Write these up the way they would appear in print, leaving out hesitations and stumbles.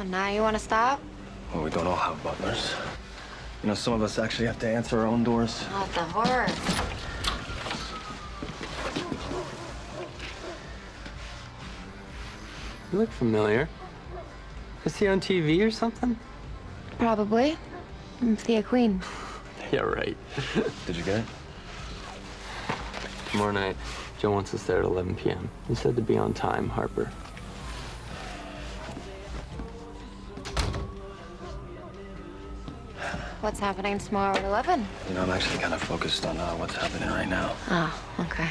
now you want to stop? Well, we don't all have butlers. You know, some of us actually have to answer our own doors. What the horror? You look familiar. Is he on TV or something? Probably. I'm Thea Queen. Yeah, right. Did you get it? Tomorrow night, Joe wants us there at 11 p.m. He said to be on time, Harper. What's happening tomorrow at 11? You know, I'm actually kind of focused on what's happening right now. Oh, okay.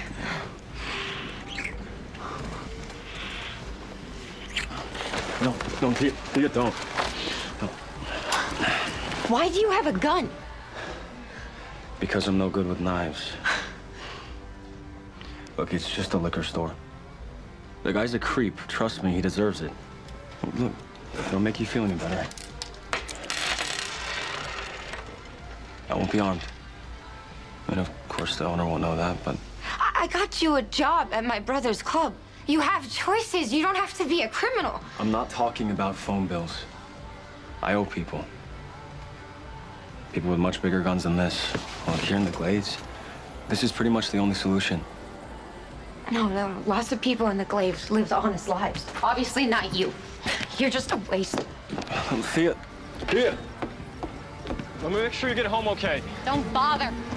No, Thea, don't. No. Why do you have a gun? Because I'm no good with knives. Look, it's just a liquor store. The guy's a creep. Trust me, he deserves it. Look, it'll make you feel any better. I won't be armed. And of course, the owner won't know that, but... I got you a job at my brother's club. You have choices. You don't have to be a criminal. I'm not talking about phone bills. I owe people. People with much bigger guns than this. Well, here in the Glades, this is pretty much the only solution. No, lots of people in the Glades lived honest lives. Obviously not you. You're just a waste. Thea! Let me make sure you get home okay. Don't bother.